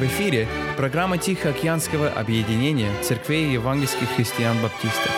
В эфире программа Тихоокеанского объединения церквей евангельских христиан-баптистов.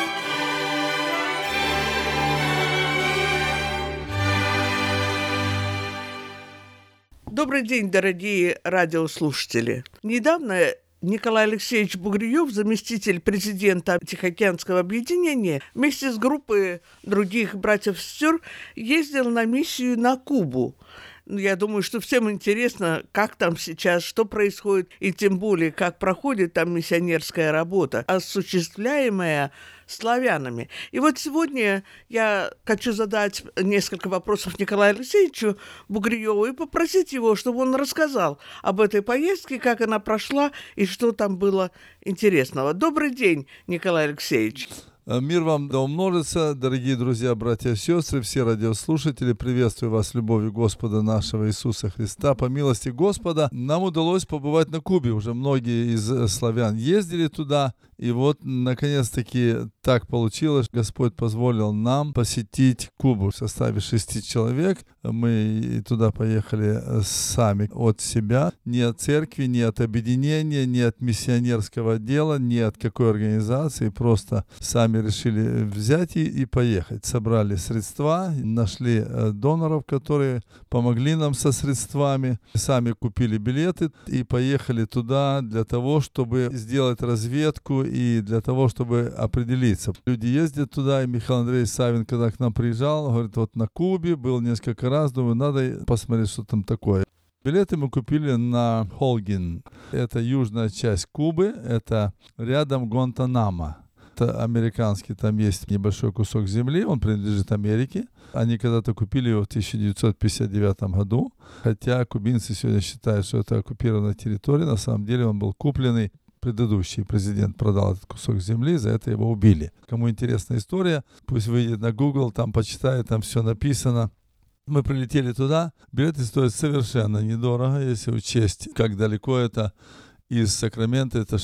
Добрый день, дорогие радиослушатели. Недавно Николай Алексеевич Бугриев, заместитель президента Тихоокеанского объединения, вместе с группой других братьев и сестер ездил на миссию на Кубу. Я думаю, что всем интересно, как там сейчас, что происходит, и тем более, как проходит там миссионерская работа, осуществляемая славянами. И вот сегодня я хочу задать несколько вопросов Николаю Алексеевичу Бугриеву и попросить его, чтобы он рассказал об этой поездке, как она прошла и что там было интересного. Добрый день, Николай Алексеевич. Мир вам да умножится, дорогие друзья, братья и сестры, все радиослушатели, приветствую вас любовью Господа нашего Иисуса Христа. По милости Господа нам удалось побывать на Кубе, уже многие из славян ездили туда, и вот наконец-таки так получилось, Господь позволил нам посетить Кубу в составе 6 человек. Мы туда поехали сами от себя, не от церкви, не от объединения, не от миссионерского дела, не от какой организации, просто сами решили взять и поехать. Собрали средства, нашли доноров, которые помогли нам со средствами, сами купили билеты и поехали туда для того, чтобы сделать разведку и для того, чтобы определиться. Люди ездят туда, и Михаил Андреевич Савин, когда к нам приезжал, говорит, вот на Кубе, был несколько раз, думаю, надо посмотреть, что там такое. Билеты мы купили на Холгин. Это южная часть Кубы, это рядом Гуантанамо. Это американский, там есть небольшой кусок земли, он принадлежит Америке. Они когда-то купили его в 1959 году, хотя кубинцы сегодня считают, что это оккупированная территория, на самом деле он был купленный. Предыдущий президент продал этот кусок земли, за это его убили. Кому интересна история, пусть выйдет на Google, там почитает, там все написано. Мы прилетели туда, билеты стоят совершенно недорого, если учесть, как далеко это. Из Сакрамента это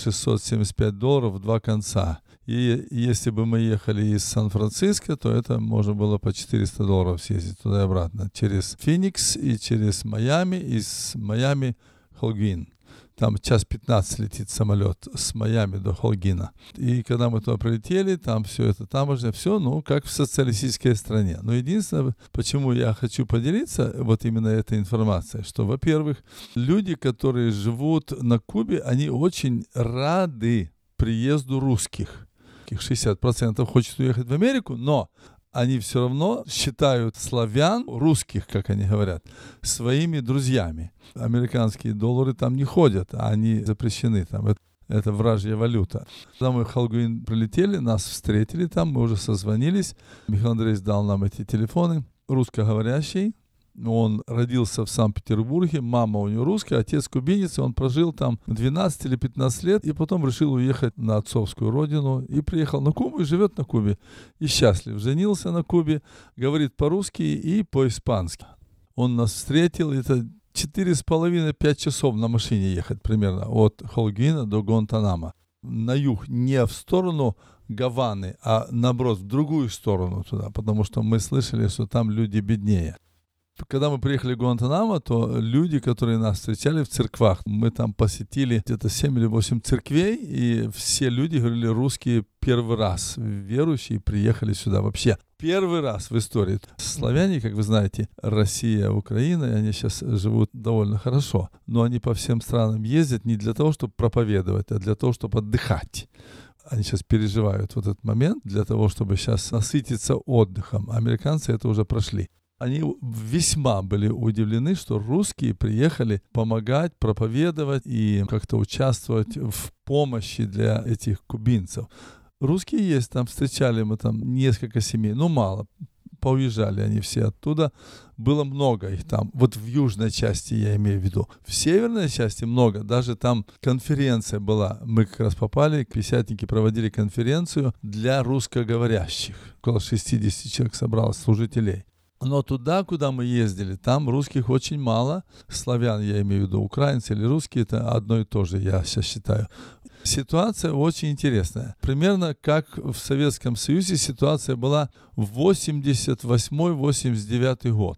$675 в два конца. И если бы мы ехали из Сан-Франциско, то это можно было по $400 съездить туда и обратно. Через Феникс и через Майами, из Майами Холгин. Там 1:15 летит самолет с Майами до Холгина. И когда мы туда прилетели, там все это таможня, все, как в социалистической стране. Но единственное, почему я хочу поделиться вот именно этой информацией, что, во-первых, люди, которые живут на Кубе, они очень рады приезду русских. 60% хочет уехать в Америку, но они все равно считают славян, русских, как они говорят, своими друзьями. Американские доллары там не ходят, а они запрещены там. Это вражья валюта. Когда мы в Холгин прилетели, нас встретили там, мы уже созвонились. Михаил Андреевич дал нам эти телефоны. Русскоговорящий. Он родился в Санкт-Петербурге, мама у него русская, отец кубинец, он прожил там 12 или 15 лет, и потом решил уехать на отцовскую родину, и приехал на Кубу, и живет на Кубе, и счастлив. Женился на Кубе, говорит по-русски и по-испански. Он нас встретил, это 4,5-5 часов на машине ехать примерно, от Холгина до Гуантанамо. На юг, не в сторону Гаваны, а наоборот, в другую сторону туда, потому что мы слышали, что там люди беднее. Когда мы приехали в Гуантанамо, то люди, которые нас встречали в церквах, мы там посетили где-то 7 или 8 церквей, и все люди говорили русские первый раз. Верующие приехали сюда вообще. Первый раз в истории. Славяне, как вы знаете, Россия, Украина, и они сейчас живут довольно хорошо. Но они по всем странам ездят не для того, чтобы проповедовать, а для того, чтобы отдыхать. Они сейчас переживают вот этот момент для того, чтобы сейчас насытиться отдыхом. Американцы это уже прошли. Они весьма были удивлены, что русские приехали помогать, проповедовать и как-то участвовать в помощи для этих кубинцев. Русские есть, там встречали мы там несколько семей, мало. Поуезжали они все оттуда. Было много их там. Вот в южной части я имею в виду. В северной части много. Даже там конференция была. Мы как раз попали, пятидесятники проводили конференцию для русскоговорящих. Около 60 человек собралось, служителей. Но туда, куда мы ездили, там русских очень мало. Славян, я имею в виду, украинцы или русские, это одно и то же, я сейчас считаю. Ситуация очень интересная. Примерно как в Советском Союзе ситуация была в 88-89 год.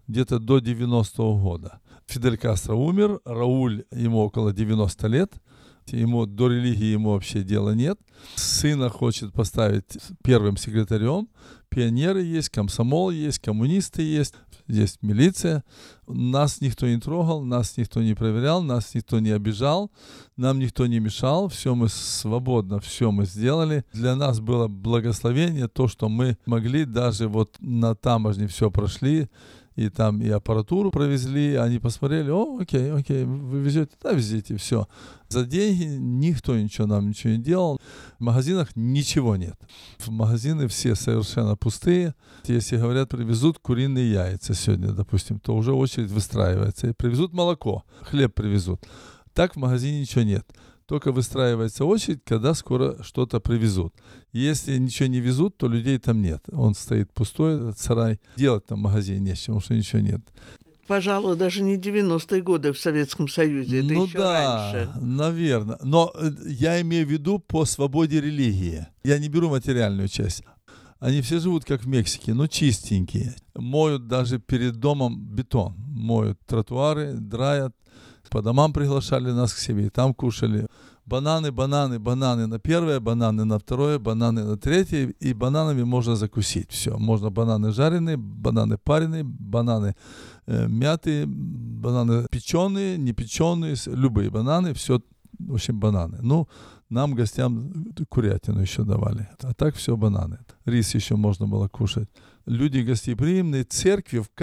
где-то до 90-го года. Фидель Кастро умер, Рауль, ему около 90 лет, ему до религии ему вообще дела нет. Сына хочет поставить первым секретарем. Пионеры есть, комсомол есть, коммунисты есть, есть милиция. Нас никто не трогал, нас никто не проверял, нас никто не обижал, нам никто не мешал. Все мы свободно, все мы сделали. Для нас было благословение то, что мы могли даже вот на таможне все прошли, и там и аппаратуру провезли, они посмотрели, окей, вы везете, да, везите, все. За деньги никто ничего не делал. В магазинах ничего нет. В магазины все совершенно пустые. Если говорят, привезут куриные яйца сегодня, допустим, то уже очередь выстраивается. И привезут молоко, хлеб привезут. Так в магазине ничего нет. Только выстраивается очередь, когда скоро что-то привезут. Если ничего не везут, то людей там нет. Он стоит пустой, этот сарай. Делать там в магазине нечего, потому что ничего нет. Пожалуй, даже не 90-е годы в Советском Союзе, это еще раньше. Наверное. Но я имею в виду по свободе религии. Я не беру материальную часть. Они все живут, как в Мексике, но чистенькие. Моют даже перед домом бетон. Моют тротуары, драят. По домам приглашали нас к себе, и там кушали. Бананы на первое, бананы на второе, бананы на третье, и бананами можно закусить. Все, можно бананы жареные, бананы пареные, бананы мятые, бананы печеные, не печеные, любые бананы, все, в общем, бананы. Ну, нам, гостям, курятину еще давали, а так все бананы. Рис еще можно было кушать. Люди гостеприимные, церкви в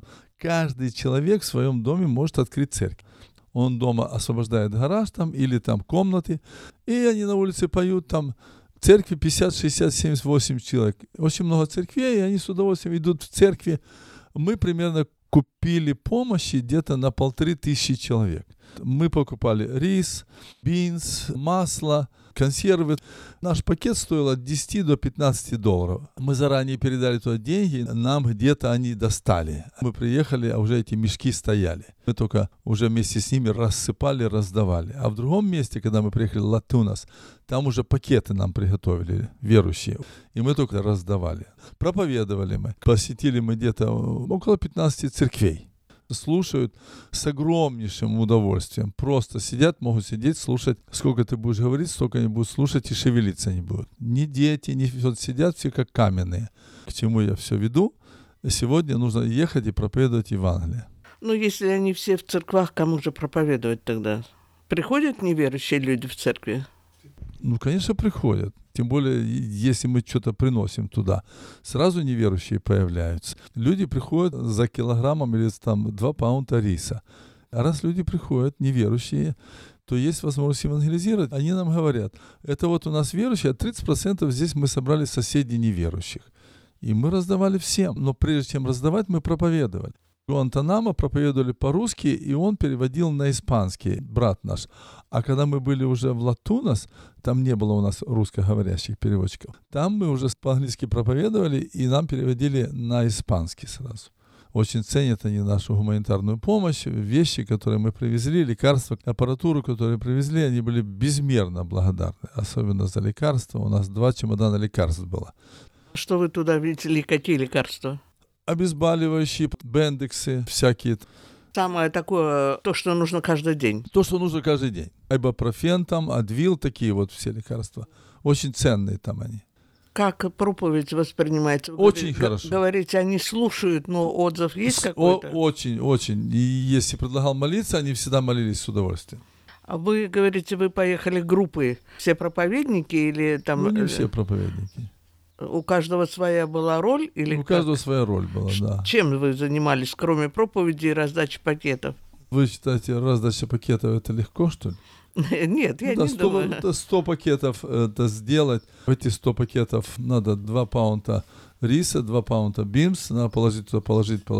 каждый человек в своем доме может открыть церковь. Он дома освобождает гараж там или там комнаты, и они на улице поют там. Церкви 50, 60, 78 человек. Очень много церквей, и они с удовольствием идут в церкви. Мы примерно купили помощи где-то на 1500 человек. Мы покупали рис, бинс, масло, консервы. Наш пакет стоил от 10 до 15 долларов. Мы заранее передали туда деньги, нам где-то они достали. Мы приехали, а уже эти мешки стояли. Мы только уже вместе с ними рассыпали, раздавали. А в другом месте, когда мы приехали, Латунас, там уже пакеты нам приготовили, верующие. И мы только раздавали. Проповедовали мы. Посетили мы где-то около 15 церквей. Слушают с огромнейшим удовольствием. Просто сидят, могут сидеть, слушать. Сколько ты будешь говорить, столько они будут слушать и шевелиться не будут. Ни дети, ни вот сидят все как каменные. К чему я все веду? Сегодня нужно ехать и проповедовать Евангелие. Ну, если они все в церквах, кому же проповедовать тогда? Приходят неверующие люди в церкви? Ну, конечно, приходят. Тем более, если мы что-то приносим туда, сразу неверующие появляются. Люди приходят за килограммом или там 2 паунта риса. А раз люди приходят, неверующие, то есть возможность евангелизировать. Они нам говорят, это вот у нас верующие, а 30% здесь мы собрали соседей неверующих. И мы раздавали всем. Но прежде чем раздавать, мы проповедовали. Гуантанамо проповедовали по-русски, и он переводил на испанский, брат наш. А когда мы были уже в Латунас, там не было у нас русскоговорящих переводчиков, там мы уже по-английски проповедовали, и нам переводили на испанский сразу. Очень ценят они нашу гуманитарную помощь, вещи, которые мы привезли, лекарства, аппаратуру, которую привезли, они были безмерно благодарны. Особенно за лекарства. У нас 2 чемодана лекарств было. Что вы туда видели, какие лекарства? Обезболивающие, бендексы всякие. Самое такое, то, что нужно каждый день. То, что нужно каждый день. Ибупрофен там, Адвил, такие вот все лекарства. Очень ценные там они. Как проповедь воспринимается? Очень хорошо. Говорите, они слушают, но отзыв есть какой-то? Очень. И если предлагал молиться, они всегда молились с удовольствием. А вы говорите, вы поехали группой. Все проповедники или там... Ну, не все проповедники. У каждого своя была роль? Или у каждого своя роль была, да. Чем вы занимались, кроме проповеди и раздачи пакетов? Вы считаете, раздача пакетов это легко, что ли? Нет, я не думаю. 100 пакетов это сделать. В эти 100 пакетов надо 2 паунта риса, 2 паунта бимс. Надо положить туда,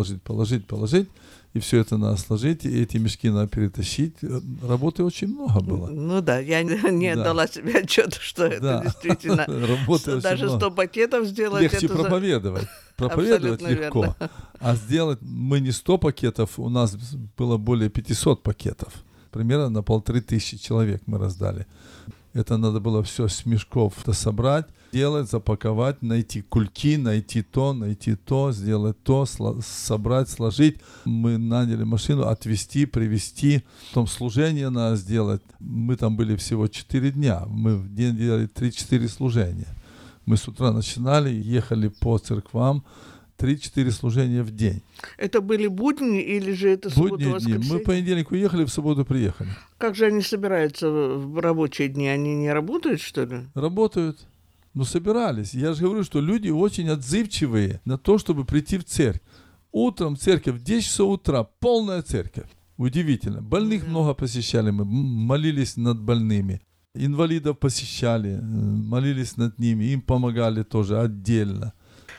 положить. И все это надо сложить, и эти мешки надо перетащить. Работы очень много было. Ну да, я не отдала себе отчет, что это действительно... Работы даже 100 пакетов сделать... Легче проповедовать. Проповедовать легко. Верно. А сделать мы не 100 пакетов, у нас было более 500 пакетов. Примерно на 1500 человек мы раздали. Это надо было все с мешков собрать, делать, запаковать, найти кульки, найти то, сделать то, собрать, сложить. Мы наняли машину, отвезти, привезти. Потом служение надо сделать. Мы там были всего 4 дня. Мы в день делали 3-4 служения. Мы с утра начинали, ехали по церквам, 3-4 служения в день. Это были будни или же это суббота-воскресенье? Мы в понедельник уехали, в субботу приехали. Как же они собираются в рабочие дни? Они не работают, что ли? Работают. Но собирались. Я же говорю, что люди очень отзывчивые на то, чтобы прийти в церковь. Утром церковь, в 10 часов утра, полная церковь. Удивительно. Больных много посещали мы, молились над больными. Инвалидов посещали, молились над ними, им помогали тоже отдельно.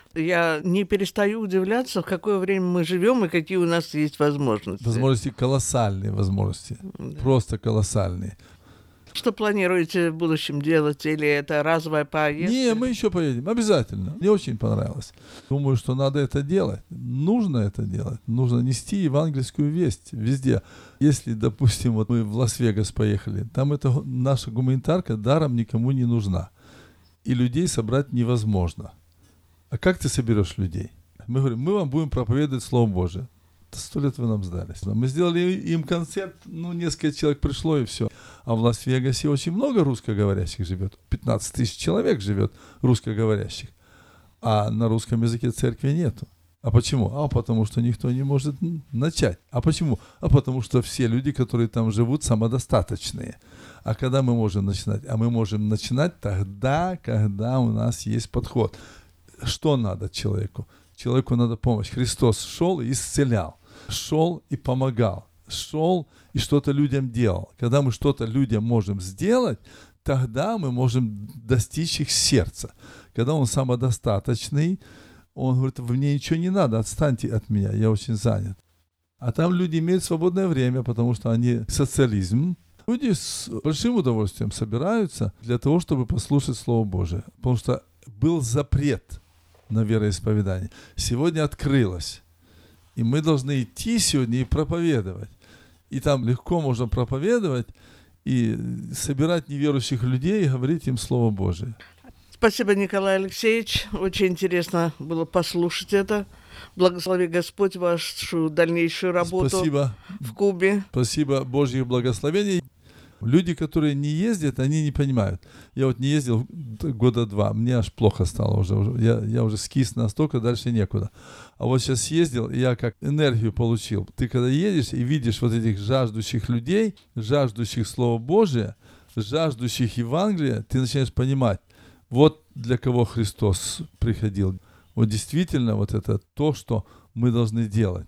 Я не перестаю удивляться, в какое время мы живем и какие у нас есть возможности. Возможности колоссальные, возможности. Да. Просто колоссальные. Что планируете в будущем делать? Или это разовая поездка? Не, мы еще поедем, обязательно. Мне очень понравилось. Думаю, что надо это делать. Нужно это делать. Нужно нести евангельскую весть везде. Если, допустим, вот мы в Лас-Вегас поехали, там эта наша гуманитарка даром никому не нужна. И людей собрать невозможно. А как ты соберешь людей? Мы говорим, мы вам будем проповедовать Слово Божие. 100 лет вы нам сдались. Мы сделали им концерт, несколько человек пришло и все. А в Лас-Вегасе очень много русскоговорящих живет. 15 тысяч человек живет русскоговорящих. А на русском языке церкви нету. А почему? А потому что никто не может начать. А почему? А потому что все люди, которые там живут, самодостаточные. А когда мы можем начинать? А мы можем начинать тогда, когда у нас есть подход. Что надо человеку? Человеку надо помощь. Христос шел и исцелял, шел и помогал, шел и что-то людям делал. Когда мы что-то людям можем сделать, тогда мы можем достичь их сердца. Когда он самодостаточный, он говорит, мне ничего не надо, отстаньте от меня, я очень занят. А там люди имеют свободное время, потому что они социализм. Люди с большим удовольствием собираются для того, чтобы послушать Слово Божие. Потому что был запрет на вероисповедание. Сегодня открылось. И мы должны идти сегодня и проповедовать. И там легко можно проповедовать и собирать неверующих людей и говорить им Слово Божие. Спасибо, Николай Алексеевич. Очень интересно было послушать это. Благослови Господь вашу дальнейшую работу. Спасибо. В Кубе. Спасибо, Божьих благословений. Люди, которые не ездят, они не понимают. Я вот не ездил 2 года, мне аж плохо стало уже. Я уже скис настолько, дальше некуда. А вот сейчас ездил, и я как энергию получил. Ты когда едешь и видишь вот этих жаждущих людей, жаждущих Слова Божия, жаждущих Евангелия, ты начинаешь понимать, вот для кого Христос приходил. Вот действительно вот это то, что мы должны делать.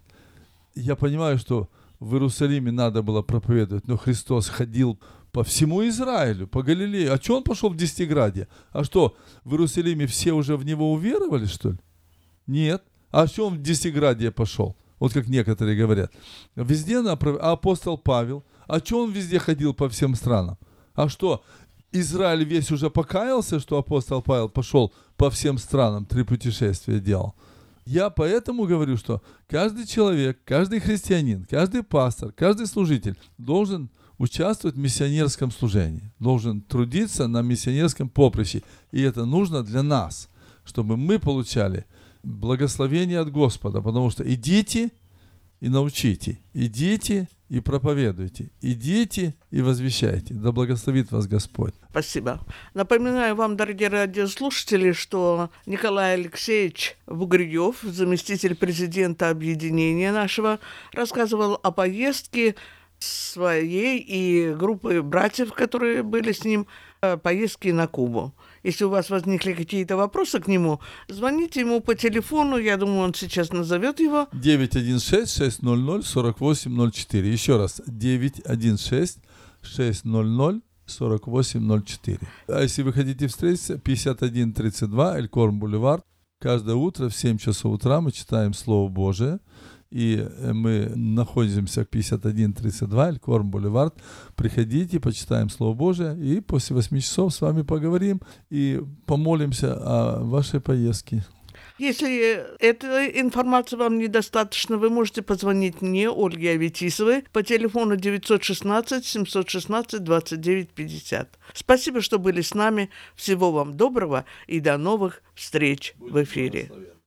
Я понимаю, что в Иерусалиме надо было проповедовать, но Христос ходил по всему Израилю, по Галилее. А что он пошел в Десятиградье? А что, в Иерусалиме все уже в него уверовали, что ли? Нет. А что он в Десятиградье пошел? Вот как некоторые говорят. Везде а апостол Павел? А что он везде ходил по всем странам? А что, Израиль весь уже покаялся, что апостол Павел пошел по всем странам, 3 путешествия делал? Я поэтому говорю, что каждый человек, каждый христианин, каждый пастор, каждый служитель должен участвовать в миссионерском служении, должен трудиться на миссионерском поприще. И это нужно для нас, чтобы мы получали благословение от Господа, потому что идите и научите, идите и проповедуйте, идите и возвещайте. Да благословит вас Господь. Спасибо. Напоминаю вам, дорогие радиослушатели, что Николай Алексеевич Бугриев, заместитель президента объединения нашего, рассказывал о поездке своей и группы братьев, которые были с ним, поездки на Кубу. Если у вас возникли какие-то вопросы к нему, звоните ему по телефону, я думаю, он сейчас назовет его. 916-600-4804. Еще раз, 916-600-4804. А если вы хотите встретиться, 5132 Элькорн Бульвар. Каждое утро в 7 часов утра мы читаем Слово Божие. И мы находимся в 5132 Элькорн Бульвар. Приходите, почитаем Слово Божие, и после 8 часов с вами поговорим и помолимся о вашей поездке. Если этой информации вам недостаточно, вы можете позвонить мне, Ольге Аветисовой, по телефону 916 716 29 50. Спасибо, что были с нами. Всего вам доброго и до новых встреч в эфире.